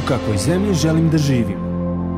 kakvoj zemlji želim da živim.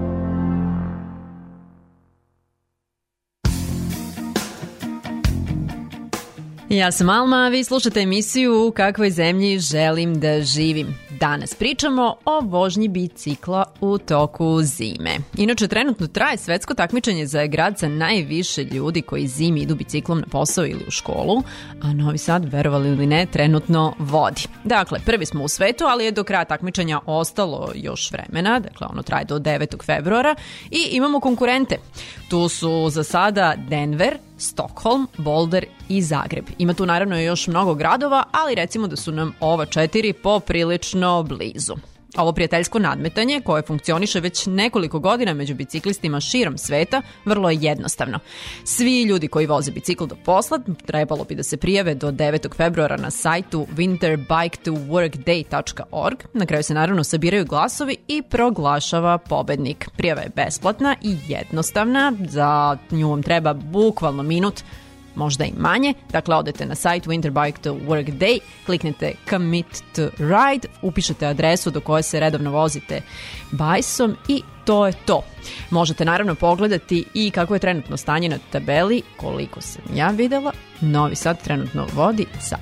Ja sam Alma, a vi slušate emisiju U kakvoj zemlji želim da živim. Danas pričamo o vožnji bicikla u toku zime. Inače, trenutno traje svetsko takmičenje za grad sa najviše ljudi koji zimi idu biciklom na posao ili u školu, a Novi Sad, verovali ili ne, trenutno vodi. Dakle, prvi smo u svetu, ali je do kraja takmičenja ostalo još vremena, dakle ono traje do 9. februara i imamo konkurente. Tu su za sada Denver, Stockholm, Boulder i Zagreb. Ima tu naravno još mnogo gradova, ali recimo da su nam ova 4 poprilično blizu. Ovo prijateljsko nadmetanje, koje funkcioniše već nekoliko godina među biciklistima širom sveta, vrlo je jednostavno. Svi ljudi koji voze bicikl do posla trebalo bi da se prijave do 9. februara na sajtu winterbiketoworkday.org. Na kraju se naravno sabiraju glasovi i proglašava pobednik. Prijava je besplatna i jednostavna, za nju vam treba bukvalno minut, možda i manje. Dakle, odete na sajt Winterbike to Workday, kliknete Commit to Ride, upišete adresu do koje se redovno vozite bajsom i to je to. Možete naravno pogledati i kako je trenutno stanje na tabeli. Koliko sam ja videla, Novi Sad trenutno vodi sa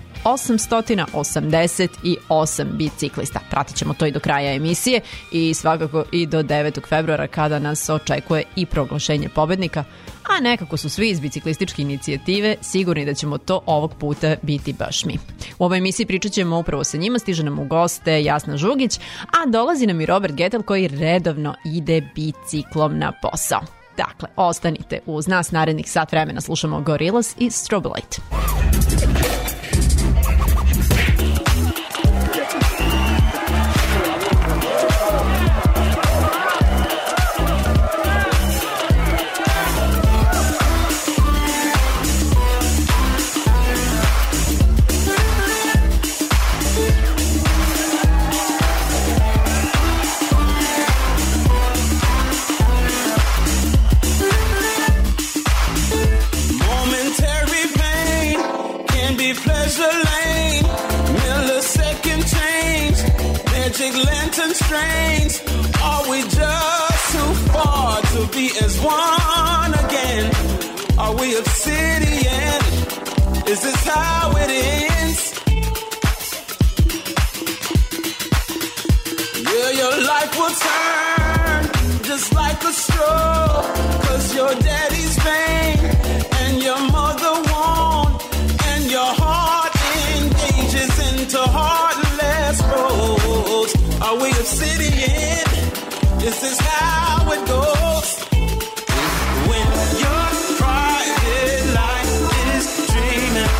888 biciklista. Pratit ćemo to i do kraja emisije i svakako i do 9. februara kada nas očekuje i proglašenje pobednika, a nekako su svi iz biciklističke inicijative sigurni da ćemo to ovog puta biti baš mi. U ovoj emisiji pričat ćemo upravo sa njima, stiže nam u goste Jasna Žugić, a dolazi nam i Robert Getel koji redovno ide biciklom na posao. Dakle, ostanite uz nas narednih sat vremena, slušamo Gorillaz i Strobe Light. Lantern strains, are we just too far to be as one again? Are we obsidian? Is this how it ends? Yeah, your life will turn just like a straw, 'cause your daddy's vain and your mother won't, and your heart engages into heartless roads. Are we obsidian? Is this how it goes? When your private life is dreaming,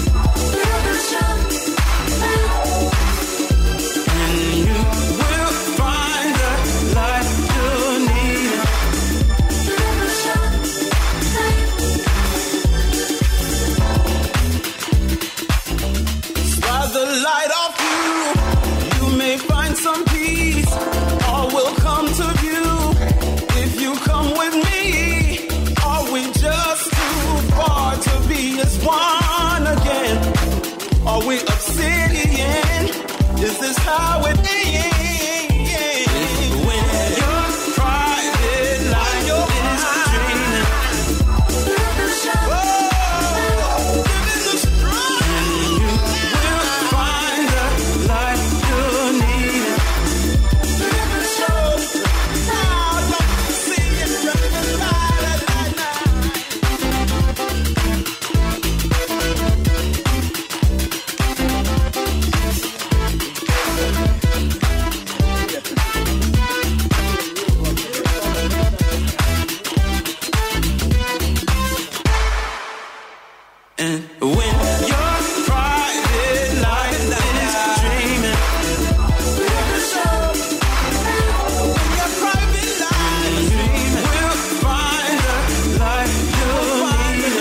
and you will find the light you need. Slide the light off you, you may find some peace, all will come to view if you come with me. Are we just too far to be as one again? Are we obsidian? Is this how it ends? When your private life is dreaming, give it a strong, and you will find the light you need. And when your private life is dreaming, when your private life is dreaming, we'll find the light you need.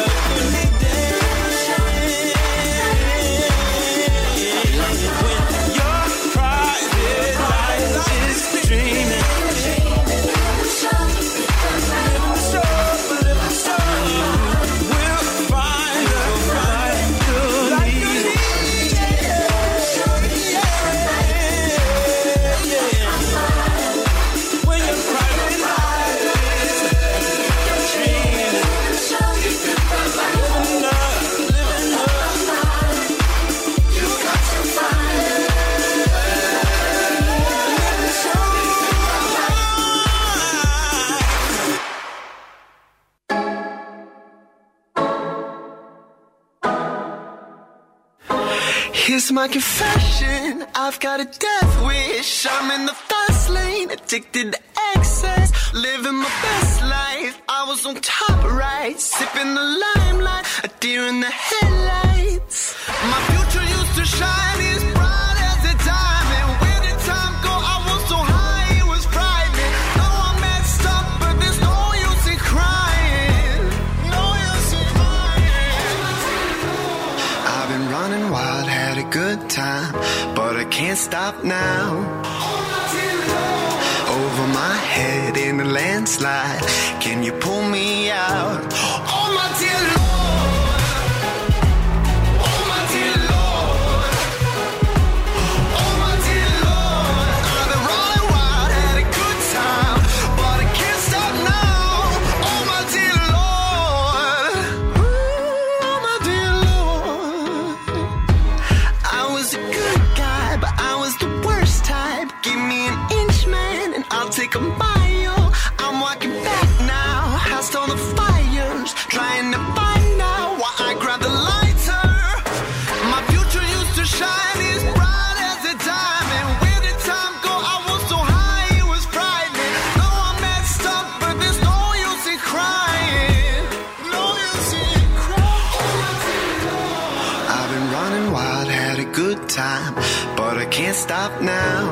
When your private life is dreaming, we'll find the light. Here's my confession, I've got a death wish. I'm in the fast lane, addicted to excess, living my best life. I was on top right, sipping the limelight, a deer in the headlights. My future used to shine as bright as the diamond. Where did time go? I was so high, it was frightening. Now I'm messed up, but there's no use in crying. No use in crying. I've been running wild, had a good time, but I can't stop now. Over my head in a landslide, can you pull me out? Oh my dear Lord, oh my dear Lord, oh my dear Lord. I've been running wild, had a good time, but I can't stop now. Oh my dear Lord, oh my dear Lord. I was a good guy, but I was the worst type. Give me an inch, man, and I'll take a mile. I'm walking back now, housed on the fires, trying to find out why I grabbed the lighter. My future used to shine as bright as a diamond. Where did time go? I was so high, it was frightening. Now I'm messed up, but there's no use in crying. No use in crying. I've been running wild, had a good time, but I can't stop now.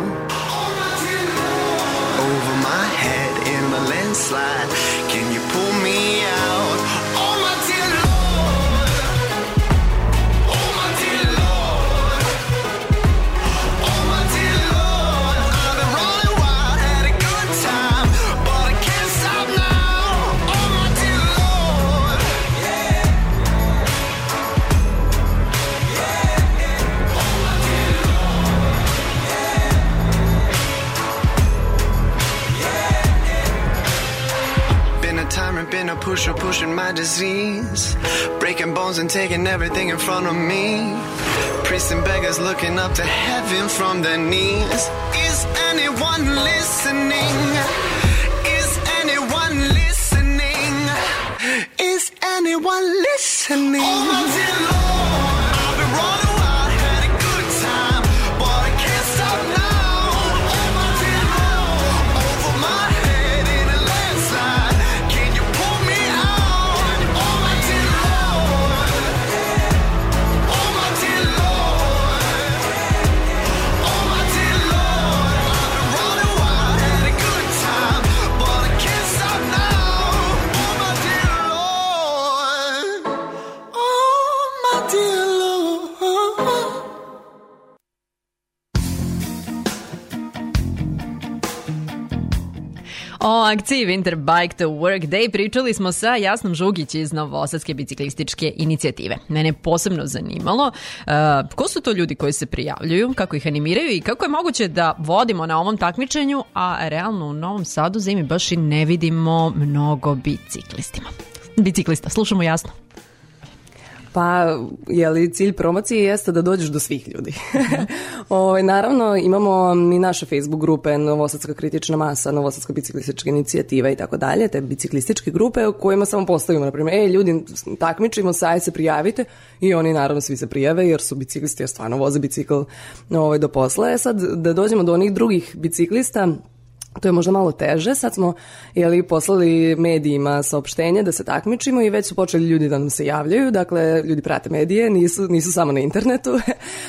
Over my head in a landslide, can you pull me out? Oh my dear Lord, oh my dear Lord, oh my dear Lord. I've been running wild, had a good time, but I can't stop now. Oh my dear Lord, yeah, yeah, oh my dear Lord, yeah. Been a tyrant, been a pusher, pushing my disease, breaking bones and taking everything in front of me. Priests and beggars looking up to heaven from their knees. Is anyone listening? Is anyone listening? Is anyone listening? Oh my dear Lord, I've been running wild, had a good time, but I can't stop now. Oh my dear Lord, over my head in a landslide, can you pull me out? Oh my dear Lord, oh my dear Lord, oh my dear Lord. I've been running wild, had a good time, but I can't stop now. Oh my dear Lord, oh my dear Lord. O akciji Winter Bike to Work Day pričali smo sa Jasnom Žugić iz Novosadske biciklističke inicijative. Mene je posebno zanimalo ko su to ljudi koji se prijavljuju, kako ih animiraju i kako je moguće da vodimo na ovom takmičenju, a realno u Novom Sadu zimi baš i ne vidimo mnogo biciklista. Slušamo Jasno. Pa, cilj promocije jeste da dođeš do svih ljudi. Naravno, imamo i naše Facebook grupe, Novosadska kritična masa, Novosadska biciklistička inicijativa i tako dalje, te biciklističke grupe u kojima samo postavimo, na primjer, ljudi, takmičimo se, aj se prijavite, i oni naravno svi se prijave jer su biciklisti, jer stvarno voze bicikl do posla. Sad, da dođemo do onih drugih biciklista, to je možda malo teže. Sad smo poslali medijima saopštenje da se takmičimo i već su počeli ljudi da nam se javljaju. Dakle, ljudi prate medije, nisu samo na internetu.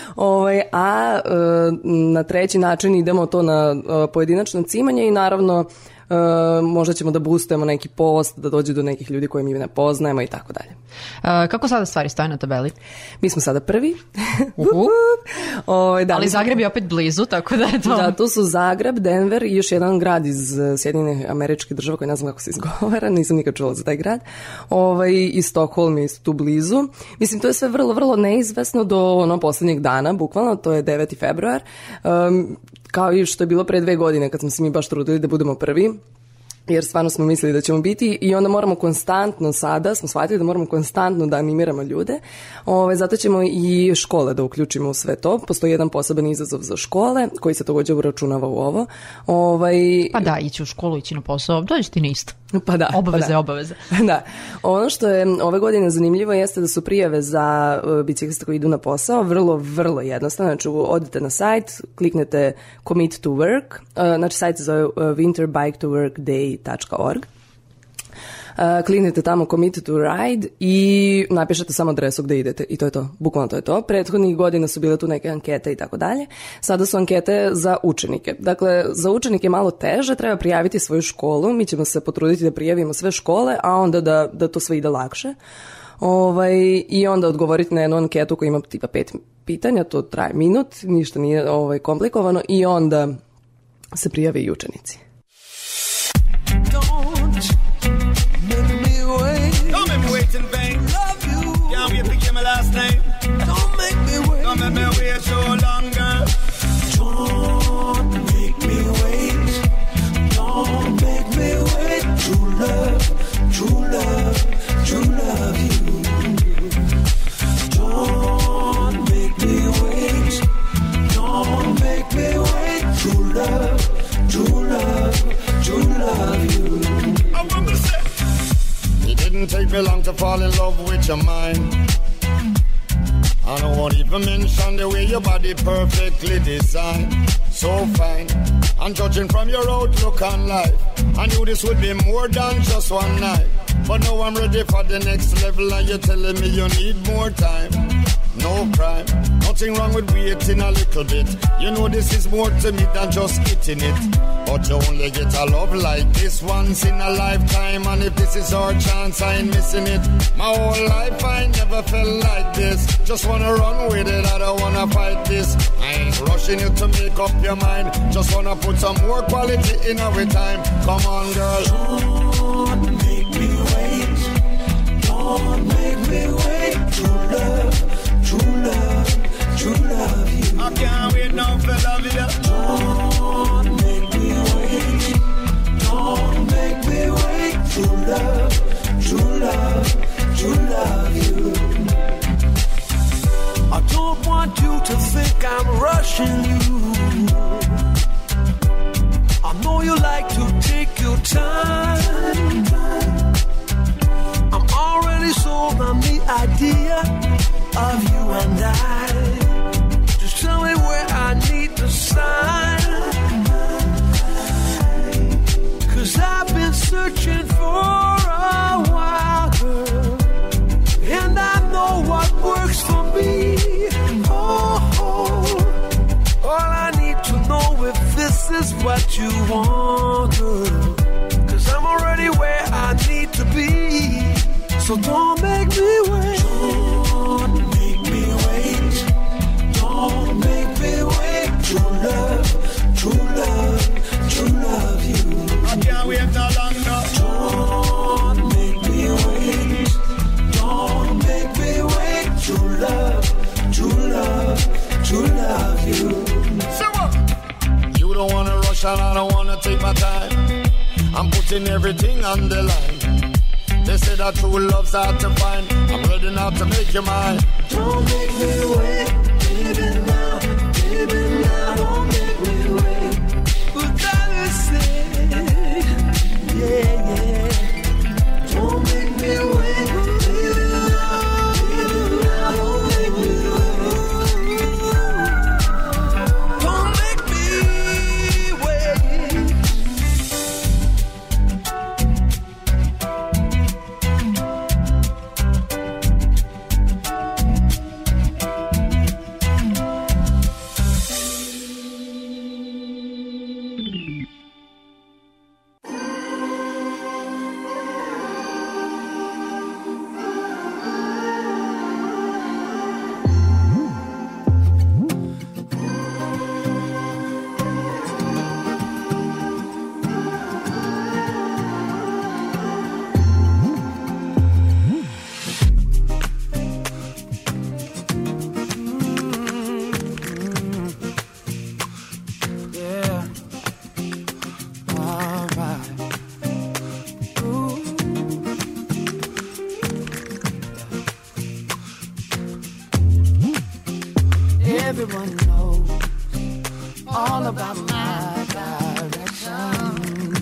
Na treći način idemo to na pojedinačno cimanje i naravno možda ćemo da boostujemo neki post, da dođe do nekih ljudi koje mi ne poznajemo i tako dalje. Kako sada stvari stoje na tabeli? Mi smo sada prvi. Ali Zagreb je opet blizu, tako da je to... Da, tu su Zagreb, Denver i još jedan grad iz Sjedinjenih Američkih Država koji ne znam kako se izgovara, nisam nikad čula za taj grad. I Stockholm je tu blizu. Mislim, to je sve vrlo, vrlo neizvesno do posljednjeg dana, bukvalno, to je 9. februar. Kao i što je bilo pre 2 godine kad smo se mi baš trudili da budemo prvi. jer stvarno smo mislili da ćemo biti i onda moramo konstantno sada, smo shvatili da moramo konstantno da animiramo ljude, zato ćemo i škole da uključimo u sve to. Postoji jedan poseban izazov za škole koji se također uračunava u ovo. Pa da, ići u školu, ići na posao, dođi ti na isto. Pa da. Obaveze. Da. Ono što je ove godine zanimljivo jeste da su prijave za bicikliste koji idu na posao vrlo jednostavno. Znači, odite na sajt, kliknete commit to work, znači sajt se zove winterbiketoworkday.org. Kliknete tamo commit to ride i napišete samo adresu gde idete i to je to, bukvalno to je to. Prethodnih godina su bile tu neke ankete i tako dalje. Sada su ankete za učenike. Dakle, za učenike je malo teže, treba prijaviti svoju školu, mi ćemo se potruditi da prijavimo sve škole, a onda da to sve ide lakše. I onda odgovoriti na jednu anketu koja ima tipa 5 pitanja, to traje minut, ništa nije komplikovano i onda se prijave i učenici. Don't make me wait in vain. Love you. Can't wait to get my last name. Don't make me wait. Don't make me wait so long, girl. Don't make me wait. Don't make me wait. True love, true love, true love you. Don't make me wait. Don't make me wait. True love, true love, true love you. I want to say. It didn't take me long to fall in love with your mind. And I won't even mention the way your body perfectly designed. So fine. And judging from your outlook on life, I knew this would be more than just one night. But now I'm ready for the next level and you're telling me you need more time. No crime, nothing wrong with waiting a little bit. You know this is more to me than just getting it. But you only get a love like this once in a lifetime. And if this is our chance, I ain't missing it. My whole life I never felt like this. Just wanna run with it, I don't wanna fight this. I ain't rushing you to make up your mind. Just wanna put some more quality in our time. Come on, girl. Don't make me wait. Don't make me wait. True love, true love, true love you. I can't wait now for love you. Don't make me wait. Don't make me wait. True love, true love, true love you. I don't want you to think I'm rushing you. I know you like to take your time. I'm already sold on the idea of you and I. Just tell me where I need to sign. 'Cause I've been searching for a while, girl. And I know what works for me. All I need to know if this is what you want, girl. 'Cause I'm already where I need to be. So don't make me wait. Don't make me wait. Don't make me wait. True love, true love, true love you. I can't wait no longer. Don't make me wait. Don't make me wait. True love, true love, true love you. So what? You don't wanna rush and I don't wanna take my time. I'm putting everything on the line. They say that true love's hard to find. I'm ready now to make you mine. Don't make me wait, baby now, don't make me wait. What I say, yeah, yeah. Don't make me wait, baby now, don't make me wait. Don't make me wait. everyone knows all about my direction.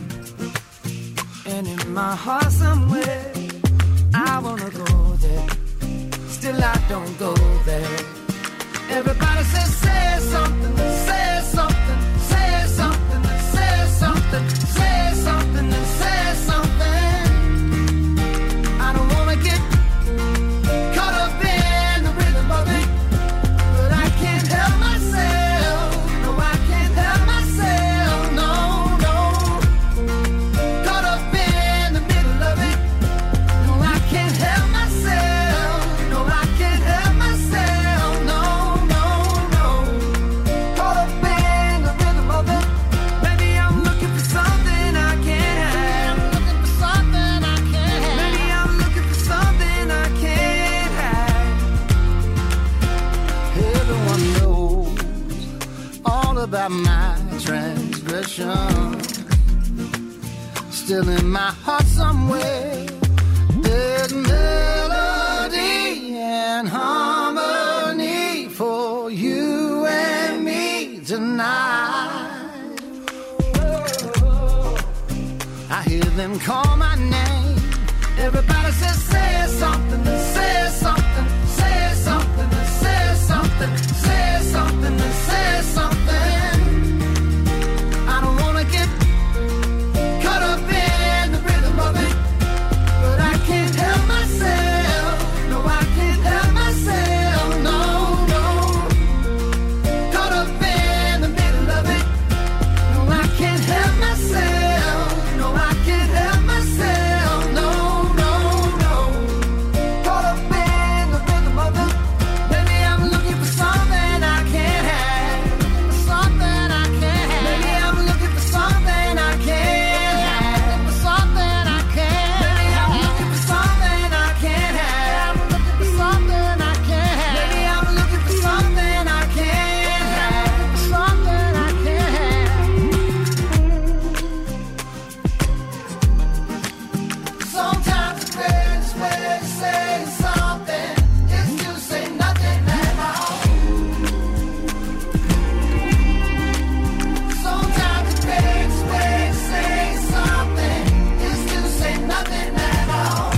And in my heart somewhere, I wanna go there. Still I don't go there. Everybody says, say something, say something, say something, say something, say something, and say something. I don't wanna get caught up in the rhythm of it, but I can't help myself. No, I can't help myself. No, no. Caught up in the middle of it. No, I can't help myself. No, I can't help myself. No, no, no. Caught up in the rhythm of it. Maybe I'm looking for something I can't have. Looking for something I can't have. Maybe I'm looking for something I can't have. Everyone knows all about my transgression. Still in my heart somewhere, there's melody and harmony for you and me tonight. I hear them call my name. Everybody says, say something, say something, say something, say something, say something, say something. I don't wanna get caught up in the rhythm of it, but I can't help myself. No, I can't help myself. No, no. Caught up in the middle of it. No, I can't help myself. No, I can't help myself. No, no, no. Caught up in the rhythm of it. Maybe I'm looking for something I can't have. Something I can't have. Maybe I'm looking for something I can't have. Something I can't. Maybe I'm looking for something I can't have. Something I can't have. Maybe I'm looking for something I can't have. Something I can't have. Sometimes the greatest way to say something is to say nothing at all. Sometimes the greatest way to say something is to say nothing at all.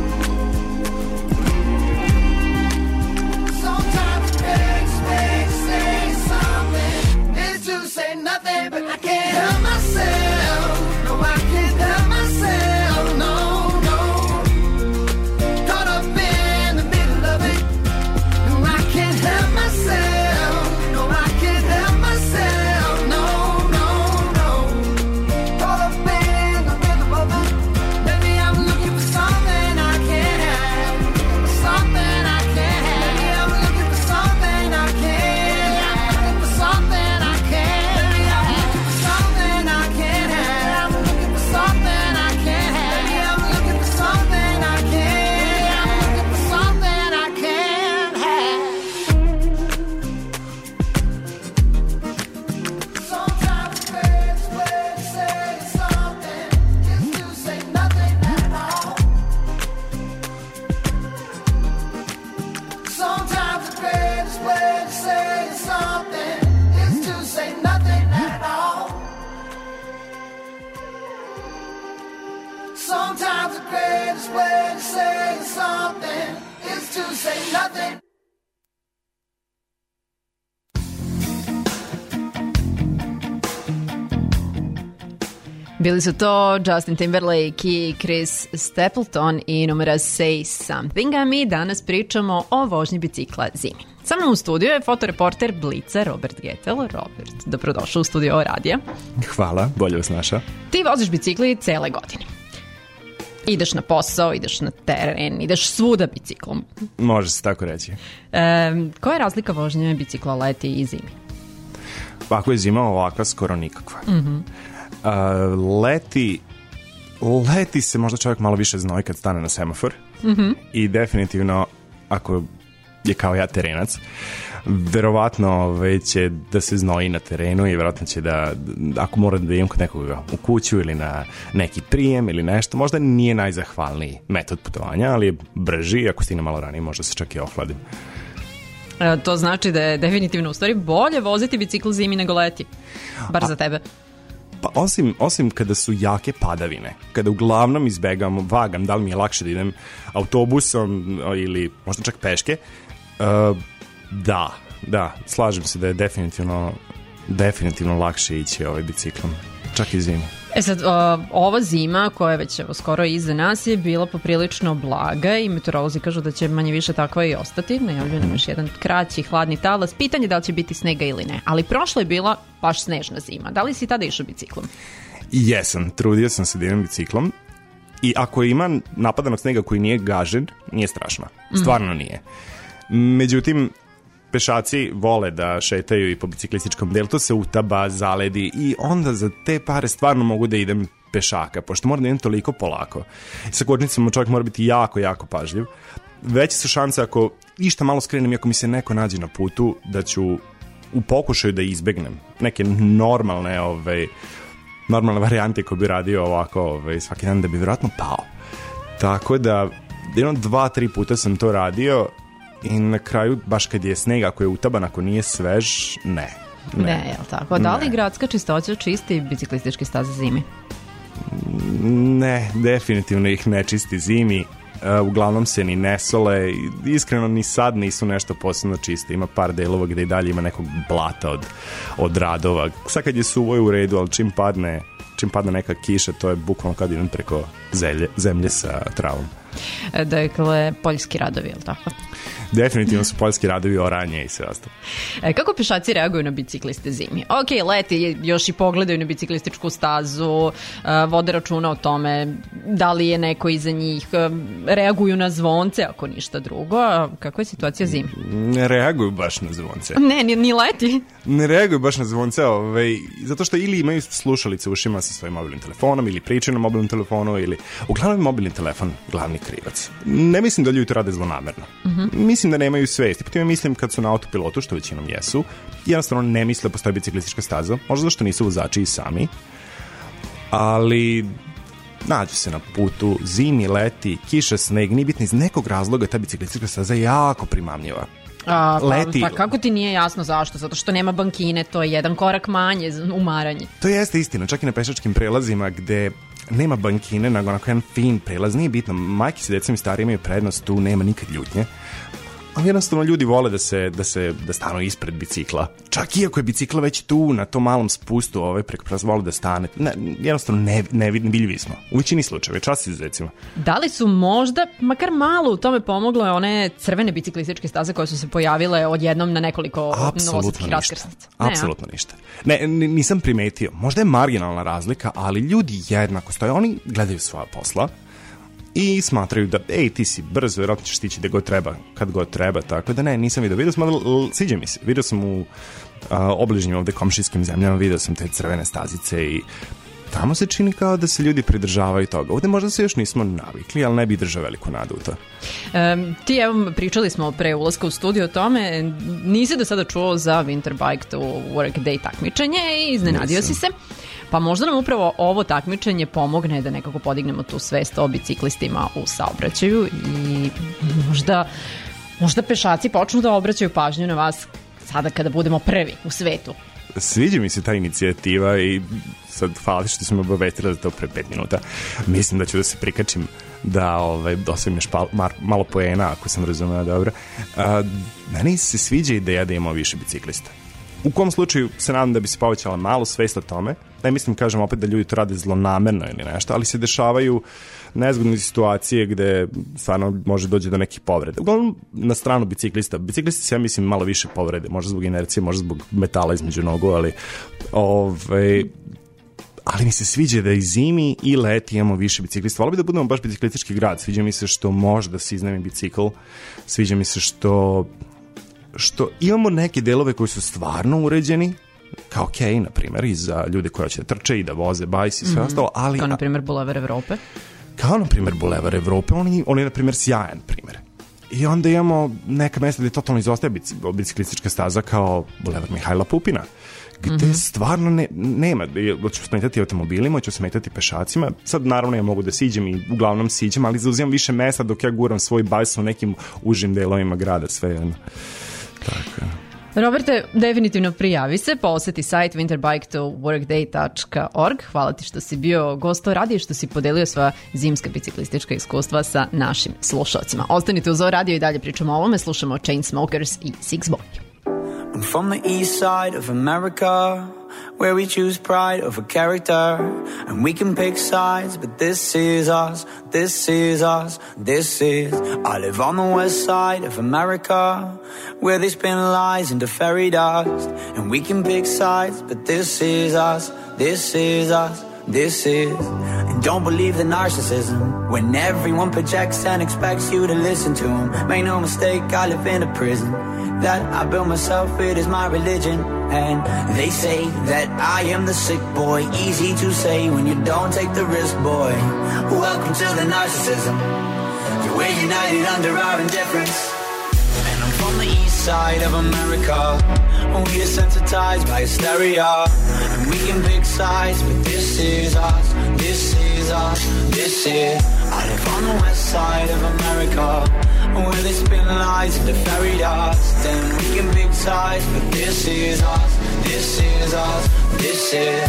Sometimes the greatest way to say something is to say nothing, but I can't help myself. No, I can't help myself. No, no. Caught up in the middle of it. No, I can't help myself. No, I can't help myself. No, no, no. Caught up in the rhythm of it. Maybe I'm looking for something I can't have. Something I can't have. Maybe I'm looking for something I can't have. For something I can't. Maybe I'm looking for something I can't have. Looking for something I can't have. Maybe I'm looking for something I can't have. Looking for something I can't have. Sometimes the greatest way to say something is to say nothing at all. Sometimes the greatest way to say something is to say nothing at all. Sometimes the greatest way to say something is to say nothing. Bili su to Justin Timberlake i Chris Stapleton i numera Say Something, a mi danas pričamo o vožnji bicikla zimi. Sa mnom u studiju je fotoreporter Blica Robert Getel. Robert, dobrodošao u studio O radija. Hvala, bolje vas našao. Ti voziš bicikli cele godine. Ideš na posao, ideš na teren, ideš svuda biciklom. Može se tako reći. Koja je razlika vožnje bicikla leti i zimi? Ako je zima ovakva, skoro nikakva. Leti se možda čovjek malo više znoji kad stane na semafor. I definitivno, ako je kao ja terenac, verovatno će da se znoji na terenu i verovatno će da, ako mora da idem kod nekoga u kuću ili na neki prijem ili nešto, možda nije najzahvalniji metod putovanja, ali je brži i ako stigne malo ranije možda se čak i ohladim. To znači da je definitivno u stvari bolje voziti bicikl zimi nego leti. Bar za tebe. Pa osim kada su jake padavine, kada uglavnom izbegam, vagam da li mi je lakše da idem autobusom ili možda čak peške, da, slažem se da je definitivno lakše ići biciklom, čak i zimi. Sad, ova zima koja je već skoro iza nas je bila poprilično blaga i meteorolozi kažu da će manje više takva i ostati. Najavljuju nam još jedan kraći hladni talas. Pitanje da li će biti snega ili ne. Ali prošla je bila baš snežna zima. Da li si tada išao biciklom? Jesam, trudio sam se da idem biciklom i ako ima napadanog snega koji nije gažen, nije strašno. Stvarno nije. Međutim, pešaci vole da šetaju i po biciklističkom deltu, se utaba, zaledi i onda za te pare stvarno mogu da idem pešaka, pošto moram da idem toliko polako. Sa kočnicama čovjek mora biti jako, jako pažljiv. Veće su šanse ako išta malo skrenem i ako mi se neko nađe na putu, da ću u pokušaju da izbegnem neke normalne varijante koje bi radio ovako svaki dan, da bi vjerojatno pao. Tako da 2-3 puta sam to radio i na kraju, baš kad je sneg, ako je utaban, ako nije svež, ne, jel tako? Da li gradska čistoća čisti biciklističke staze zimi? Ne, definitivno ih ne čisti zimi. Uglavnom se ni ne sole. Iskreno ni sad nisu nešto posebno čiste. Ima par delova gde i dalje ima nekog blata od radova. Sad kad je suvo je u redu, ali čim padne neka kiša, to je bukvalno kad idem preko zemlje sa travom. Dakle, poljski radovi, je li tako? Definitivno su poljski radovi, oranje i sve ostalo. Kako pešaci reaguju na bicikliste zimi? Ok, leti još i pogledaju na biciklističku stazu, vode računa o tome da li je neko iza njih, reaguju na zvonce ako ništa drugo. A kakva je situacija zimi? Ne reaguju baš na zvonce. Ne, ni leti. Ne reaguju baš na zvonce, zato što ili imaju slušalice u ušima sa svojim mobilnim telefonom ili pričaju na mobilnom telefonu ili uglavnom mobilni telefon glavni krivac. Ne mislim da ljudi to rade zlonamerno. Mislim da nemaju svesti. Po time mislim kad su na autopilotu, što većinom jesu, jednostavno ne misle da postoji biciklistička staza, možda zašto nisu vozači i sami, ali nađu se na putu, zimi, leti, kiša, sneg, nije bitno, iz nekog razloga ta biciklistička staza je jako primamljiva. Pa kako ti nije jasno zašto? Zato što nema bankine, to je jedan korak manje umaranje. To jeste istina, čak i na pešačkim prelazima gde nema bankine, nego onako jedan fin prelaz, nije bitno, majke sa decom i stari imaju prednost, tu nema nikad ljutnje, ali jednostavno ljudi vole da stanu ispred bicikla, čak i ako je bicikla već tu na tom malom spustu preko prelaza, vole da stane, jednostavno nevidljivi smo u većini slučajeva, čast izuzecima. Da li su možda makar malo u tome pomogle one crvene biciklističke staze koje su se pojavile odjednom na nekoliko novosadskih raskrsnica? Apsolutno ništa. Ne, nisam primetio, možda je marginalna razlika, ali ljudi jednako stoje, oni gledaju svoja posla i smatraju da, ti si brzo, vjerojatno ćeš stići da god treba, kad god treba, tako da nisam vidio sam, sviđa mi se, vidio sam u obližnjim ovde komšijskim zemljama, vidio sam te crvene stazice i tamo se čini kao da se ljudi pridržavaju toga. Ovde možda se još nismo navikli, ali ne bi držao veliku nadu u to. Ti, evo, pričali smo pre ulaska u studio o tome, nisi do sada čuo za Winter Bike to Work Day takmičenje i iznenadio si se. Pa možda nam upravo ovo takmičenje pomogne da nekako podignemo tu svest o biciklistima u saobraćaju i možda pešaci počnu da obraćaju pažnju na vas sada kada budemo prvi u svetu. Sviđa mi se ta inicijativa i sad hvala što sam me obavestila za to pre 5 minuta. Mislim da ću da se prikačim da osvojim još malo poena, ako sam razumela dobro. Meni se sviđa ideja da imamo više biciklista. U kom slučaju se nadam da bi se povećala malo svest o tome. Ne mislim, kažem opet da ljudi to rade zlonamerno ili nešto, ali se dešavaju nezgodne situacije gde stvarno može doći do nekih povreda. Uglavnom na stranu biciklista. Biciklisti se, ja mislim, malo više povrede. Možda zbog inercije, možda zbog metala između nogu, ali mi se sviđa da i zimi i leti imamo više biciklista. Volio bi da budemo baš biciklistički grad. Sviđa mi se što može da se iznajmi bicikl. Sviđa mi se što imamo neke delove koji su stvarno uređeni, kao na primjer, i za ljude koji hoće da trče i da voze bajs i sve ostalo, ali... Kao na primjer Bulevar Evrope? Kao na primjer Bulevar Evrope, on je na primjer sjajan primjer. I onda imamo neka mesta gde totalno izostaje biciklistička staza kao Bulevar Mihajla Pupina, gde stvarno nema, ću smetati automobilima, ću smetati pešacima. Sad naravno ja mogu da siđem i uglavnom siđem, ali zauzimam više mesta dok ja guram svoj bajs u nekim užim delovima grada, sve jedno. Tako. Roberte, definitivno prijavi se, poseti sajt winterbiketoworkday.org. Hvala ti što si bio gost radio i što si podelio sva zimska biciklistička iskustva sa našim slušalcima. Ostanite uz ovo radio i dalje pričamo o ovome. Slušamo Chainsmokers i Six Boy. I'm from the east side of America, where we choose pride over character, and we can pick sides, but this is us, this is us, this is. I live on the west side of America, where they spin lies into fairy dust, and we can pick sides, but this is us, this is us, this is. And don't believe the narcissism, when everyone projects and expects you to listen to them. Make no mistake, I live in a prison that I built myself, it is my religion. And they say that I am the sick boy, easy to say when you don't take the risk, boy. Welcome to the narcissism, we're united under our indifference. And I'm from the east side of America, we are sensitized by hysteria, and we can pick sides, but this is us, this is us, this is. I live on the west side of America, where they spin lies into fairy dust, and we can pick sides, but this is us, this is us, this is.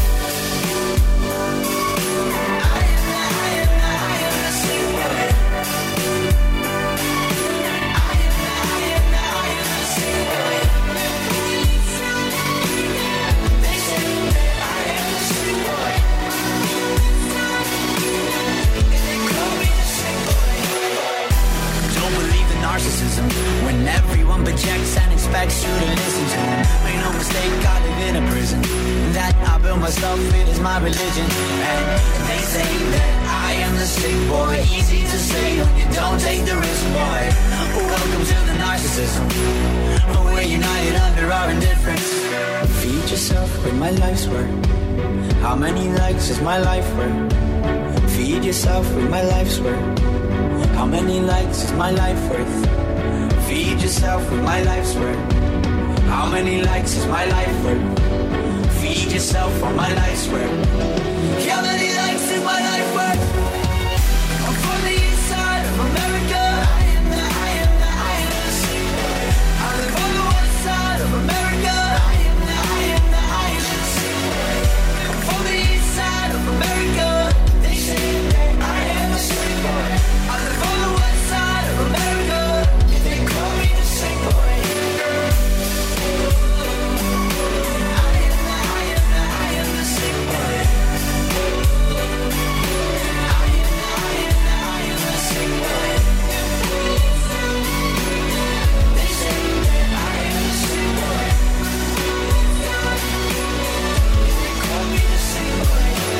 When everyone projects and expects you to listen to them. Make no mistake, I live in a prison that I built myself, it is my religion. And they say that I am the sick boy, easy to say when you don't take the risk, boy. Welcome to the narcissism, we're united under our indifference. Feed yourself with my life's work. How many likes is my life worth? Feed yourself with my life's work. How many likes is my life worth? Feed yourself with my life's work. How many likes is my life worth? Feed yourself with my life's work. How many likes is my life worth? I'm from the east side of America. I live on the west side of America. I'm from the east side of America. They say that I am a sick boy. I live on the west side of America. They call me the sick boy. I am the sick boy. I am the sick boy. They say that I am the sick boy. They call me the sick boy.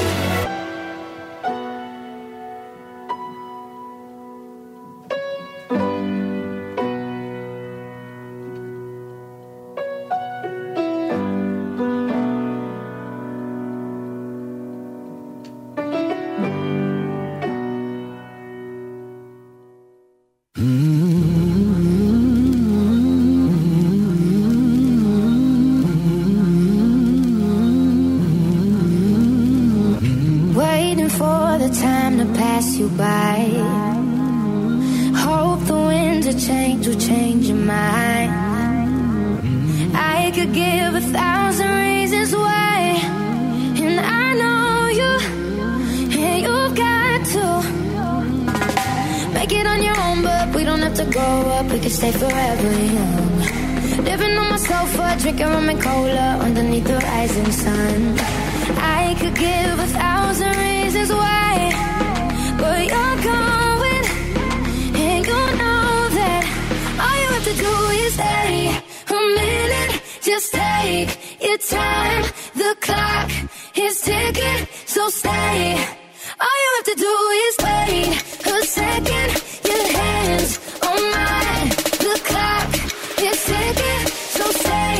Waiting for the time to pass you by. Hope the winds of change will change your mind. I could give 1,000 reasons why, and I know you, and you've got to make it on your own, but we don't have to grow up, we can stay forever young. Living on my sofa, drinking rum and cola underneath the rising sun. I could give 1,000 reasons why, but you're going, and you know that all you have to do is stay a minute. Just take your time, the clock is ticking, so stay. All you have to do is wait a second, your hands on mine. The clock is ticking, so stay.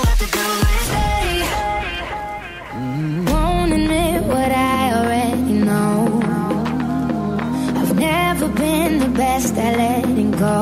Won't admit what I already know. been the best at letting go.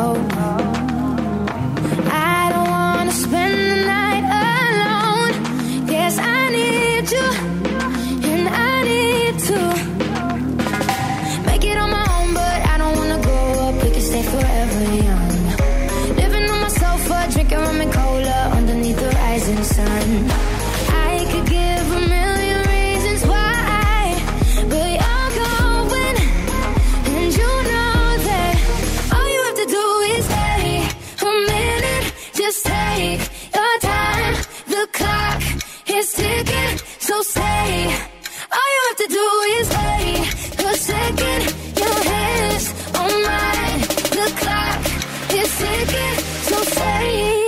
I don't wanna spend the night alone. Guess I need you, and I need to make it on my own, but I don't wanna grow up. We can stay forever young. Living on my sofa, drinking rum and cola underneath the rising sun. I could give a million reasons why, but you're going, and you know that all you have to do is take a minute. Just take your time. The clock is ticking, so stay. All you have to do is wait a second. Your hands on mine. The clock is ticking, so stay.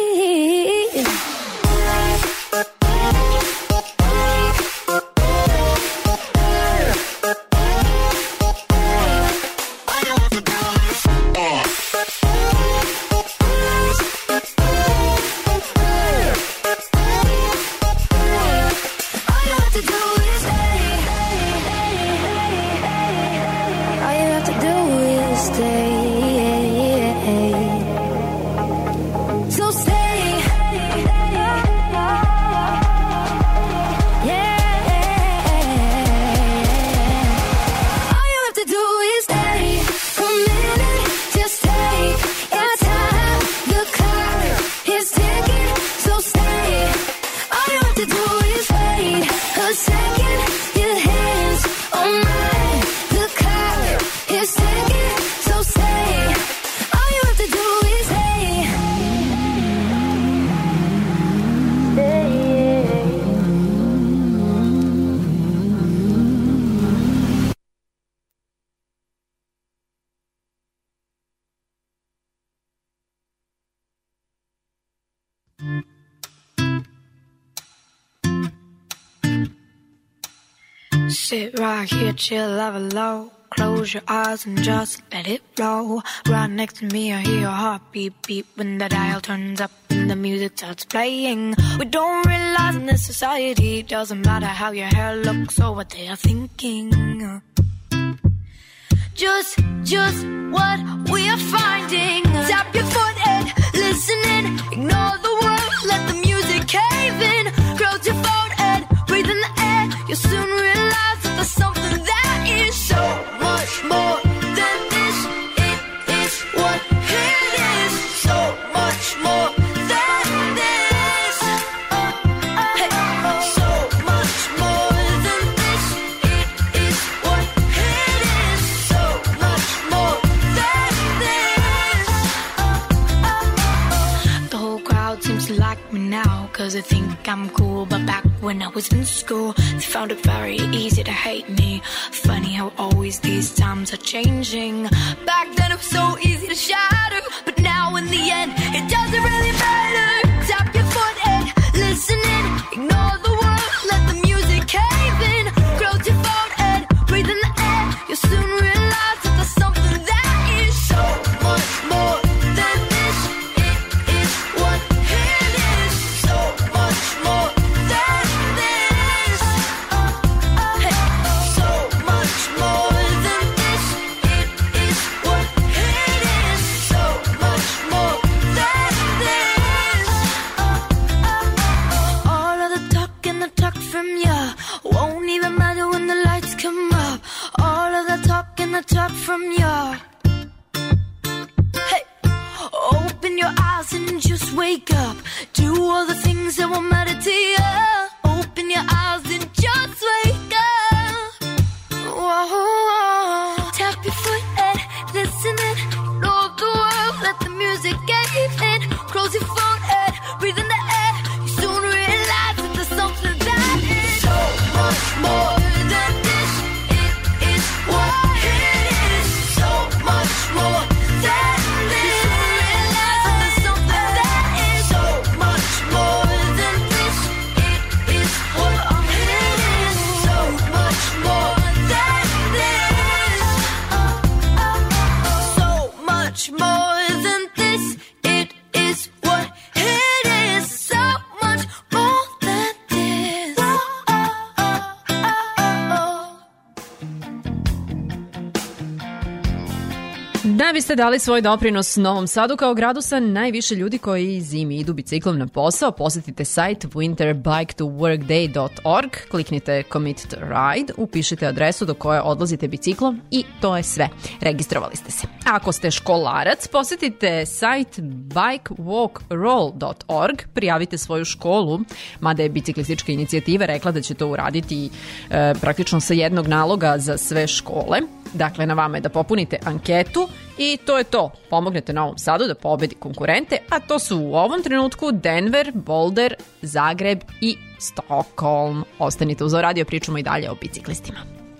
Sit right here, chill, level low. Close your eyes and just let it flow. Right next to me, I hear your heartbeat beat when the dial turns up and the music starts playing. We don't realize in this society, it doesn't matter how your hair looks or what they are thinking. Just what we are finding. Tap your foot and listen in. Ignore the world, let the music cave in. Close your phone and breathe in the air. You'll soon realize that there's something that is so much more than this. It is what it is. So much more than this. Hey, so much more than this. It is what it is. So much more than this. The whole crowd seems to like me now, 'cause I think I'm cool, but back when I was in school, they found it very easy to hate me. Funny how always these times are changing. Back then it was so easy to shatter, but now in the end, it doesn't really matter. Tap your foot and listen in. Ignore the world, let the music cave in. Close your phone and breathe in the air. You'll soon realize that there's something that is so much more than this. It is what it is. So much more than this. Hey, so much more than this. It is what it is. So much more than this. All of the talk from ya won't even matter when the lights come up. All of the talk from ya. Hey, open your eyes and just wake up. Do all the things that will matter to you. Open your eyes and just wake up. Whoa. Tap your foot and listen in. Ignore the world, let the music cave in. Close your phone and breathe in the air. You soon realize that there's something that is so much more than this. It is what it is. So much more than this. You soon realize that there's something that is so much more than this. It is what it is. So much more than this. So much more than this. Da biste dali svoj doprinos Novom Sadu kao gradu sa najviše ljudi koji zimi idu biciklom na posao, posjetite sajt winterbiketoworkday.org, kliknite Commit to Ride, upišite adresu do koje odlazite biciklom i to je sve. Registrovali ste se. Ako ste školarac, posjetite sajt bikewalkroll.org, prijavite svoju školu, mada je biciklistička inicijativa rekla da će to uraditi praktično sa jednog naloga za sve škole. Dakle, na vama je da popunite anketu i to je to. Pomognete Novom Sadu da pobedi konkurente, a to su u ovom trenutku Denver, Boulder, Zagreb i Stockholm. Ostanite uz radio, pričamo i dalje o biciklistima.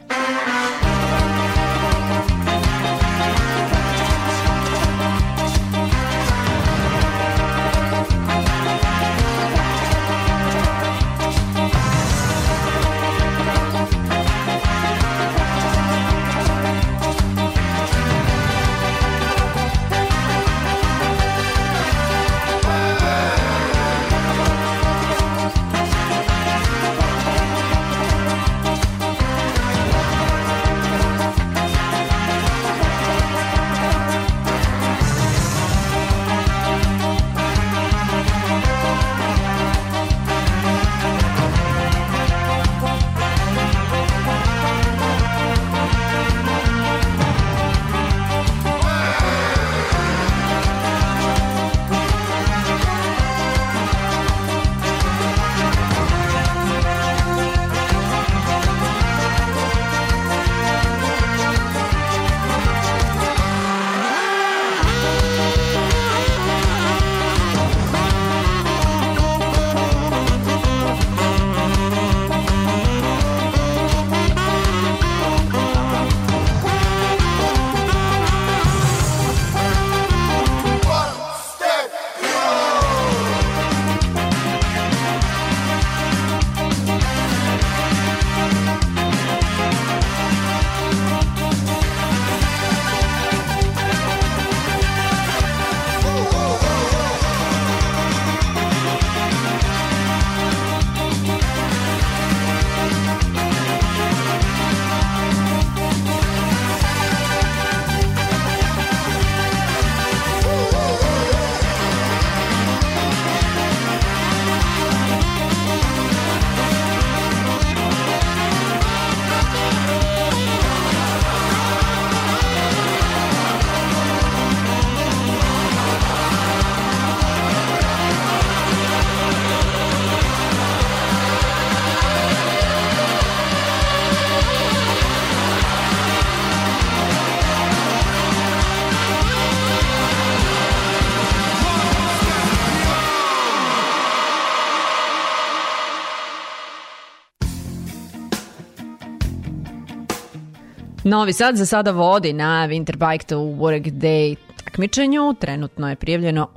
Novi Sad za sada vodi na Winter Bike to Work Day takmičenju. Trenutno je prijavljeno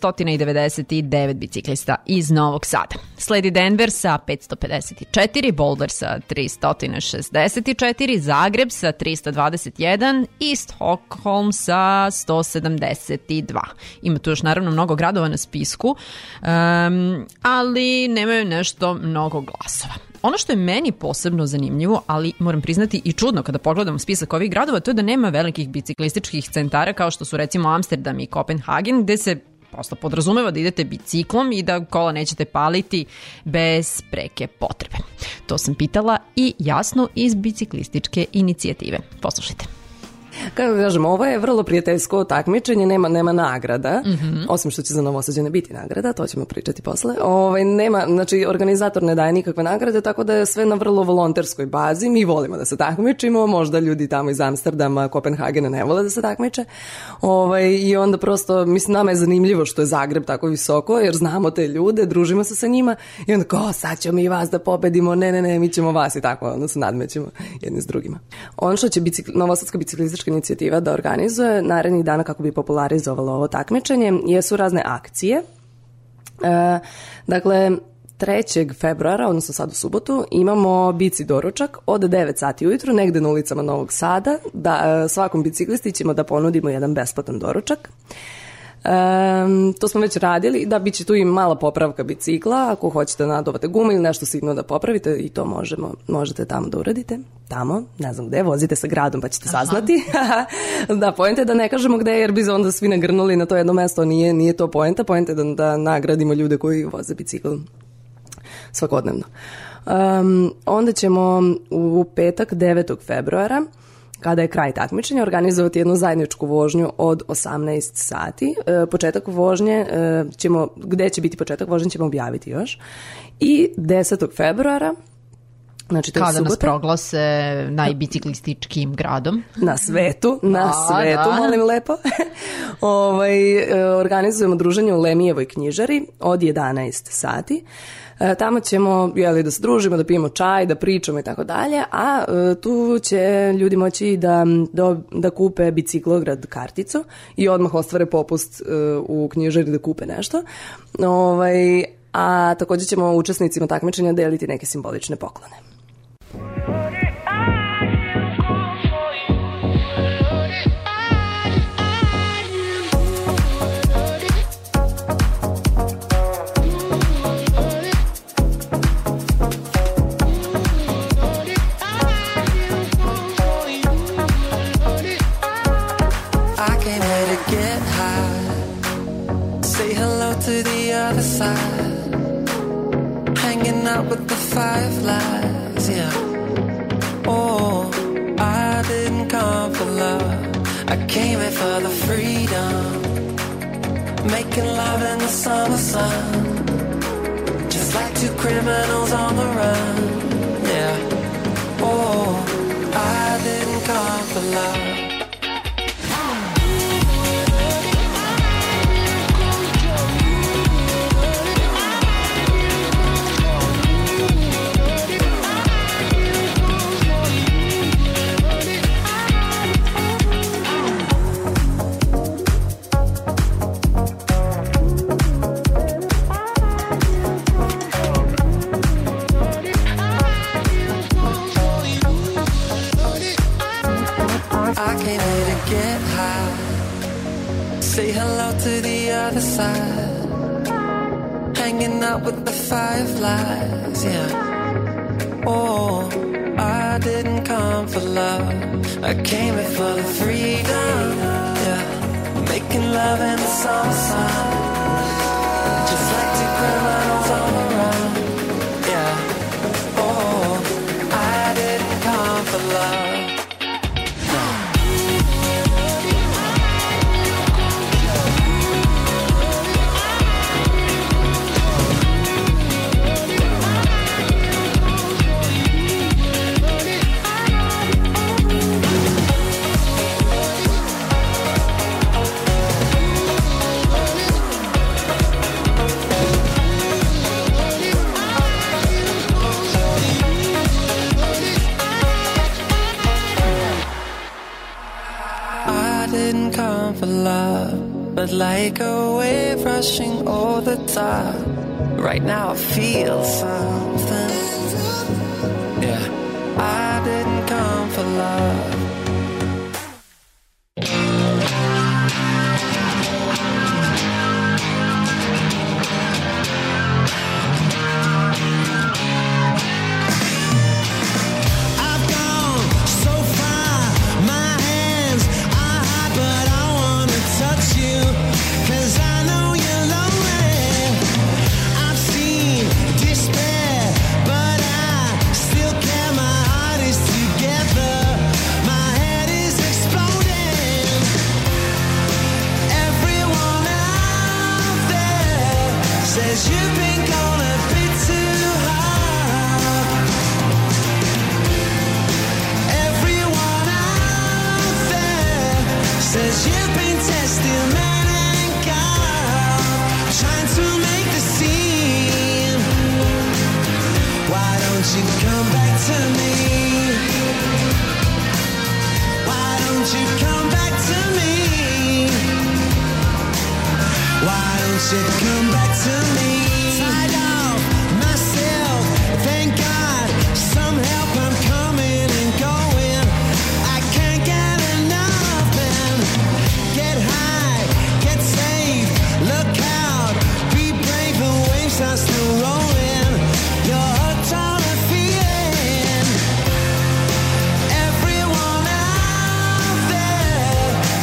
899 biciklista iz Novog Sada. Sledi Denver sa 554, Boulder sa 364, Zagreb sa 321 i Stockholm sa 172. Ima tu još naravno mnogo gradova na spisku, ali nemaju nešto mnogo glasova. Ono što je meni posebno zanimljivo, ali moram priznati i čudno kada pogledam spisak ovih gradova, to je da nema velikih biciklističkih centara kao što su recimo Amsterdam i Kopenhagen, gde se prosto podrazumeva da idete biciklom i da kola nećete paliti bez preke potrebe. To sam pitala i Jasnu iz biciklističke inicijative. Poslušajte. Kako kažem, ovo je vrlo prijateljsko takmičenje, nema nagrada, osim što će za Novosađane biti nagrada, to ćemo pričati posle. Znači, organizator ne daje nikakve nagrade, tako da je sve na vrlo volonterskoj bazi. Mi volimo da se takmičimo, možda ljudi tamo iz Amsterdama, Kopenhagena ne vole da se takmiče. I onda prosto, mislim, nama je zanimljivo što je Zagreb tako visoko, jer znamo te ljude, družimo se sa njima i onda kao, sad ćemo mi vas da pobedimo, ne, mi ćemo vas i tako, onda se nadmećemo jedni s drugima. Ono što će Novosadska biciklistička inicijativa da organizuje narednih dana kako bi popularizovala ovo takmičenje jesu razne akcije. Dakle, 3. februara, odnosno sad u subotu, imamo bici doručak od 9 sati ujutru, negde na ulicama Novog Sada, da svakom biciklisti ćemo da ponudimo jedan besplatan doručak. To smo već radili, da bit će tu i mala popravka bicikla, ako hoćete naduvate gume ili nešto sitno da popravite i to možete tamo da uradite. Tamo, ne znam gde, vozite sa gradom pa ćete saznati. Da, poenta je da ne kažemo gde jer bi onda svi nagrnuli na to jedno mesto, nije to poenta je da nagradimo ljude koji voze bicikl svakodnevno. Onda ćemo u petak 9. februara kada je kraj takmičenja, organizovati jednu zajedničku vožnju od 18 sati. Početak vožnje gde će biti početak vožnje ćemo objaviti još. I 10. februara, znači to je kada subota, nas proglase najbiciklističkim gradom. Na svetu, molim lepo. Organizujemo druženje u Lemijevoj knjižari od 11 sati. Tamo ćemo da se družimo, da pijemo čaj, da pričamo i tako dalje, a tu će ljudi moći da kupe Biciklograd karticu i odmah ostvare popust u knjižari da kupe nešto. A također ćemo učesnicima takmičenja deliti neke simbolične poklone. Hanging out with the fireflies, yeah. Oh, I didn't come for love, I came here for the freedom. Making love in the summer sun, just like two criminals on the run, yeah. Oh, I didn't come for love. Say hello to the other side. Hanging out with the fireflies, yeah. Oh, I didn't come for love, I came here for the freedom, yeah. Making love in the summer sun, just like two criminals on the run, yeah. Oh, I didn't come for love. For love, but like a wave rushing over the top. Right now I feel something. Yeah, I didn't come for love. Get high, get saved.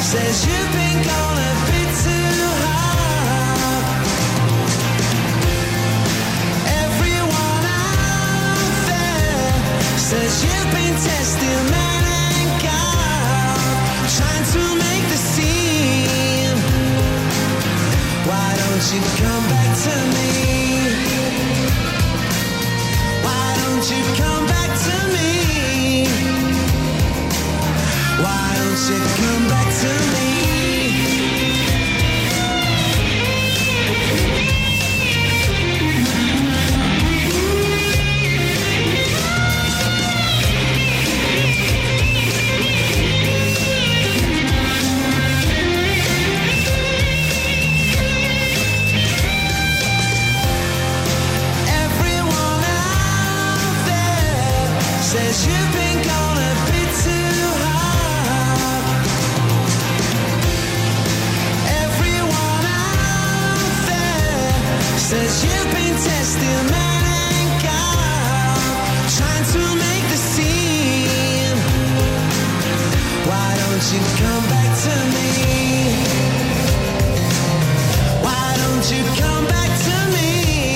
says you've been gone a bit too hard. Everyone out there says you've been testing man and God, trying to make the scene. Why don't you come back to me? Why don't you come back to me? Why don't you come back to me? Everyone out there says you've been gone a bit too hard. Everyone out there says you've been testing man and God, trying to make the scene. Why don't you come back to me? Why don't you come back to me?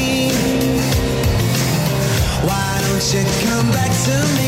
Why don't you come back to me?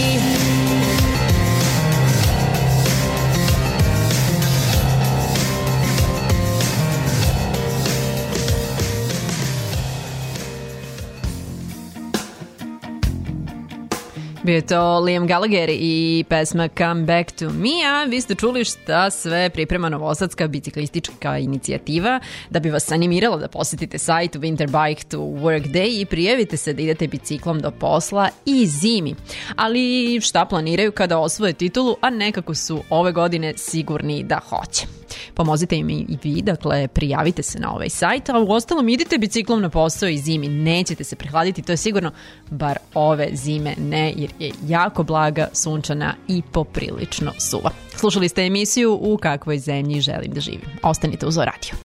Bio je to Liam Gallagher i pesma Come Back to Me, a vi ste čuli šta sve priprema novosadska biciklistička inicijativa da bi vas animirala da posetite sajt Winter Bike to Work Day i prijavite se da idete biciklom do posla i zimi. Ali šta planiraju kada osvoje titulu, a nekako su ove godine sigurni da hoće. Pomozite im i vi, dakle prijavite se na ovaj sajt, a u ostalom idite biciklom na posao i zimi, nećete se prehladiti, to je sigurno, bar ove zime ne, jer je jako blaga, sunčana i poprilično suva. Slušali ste emisiju U kakvoj zemlji želim da živim. Ostanite uz Radio.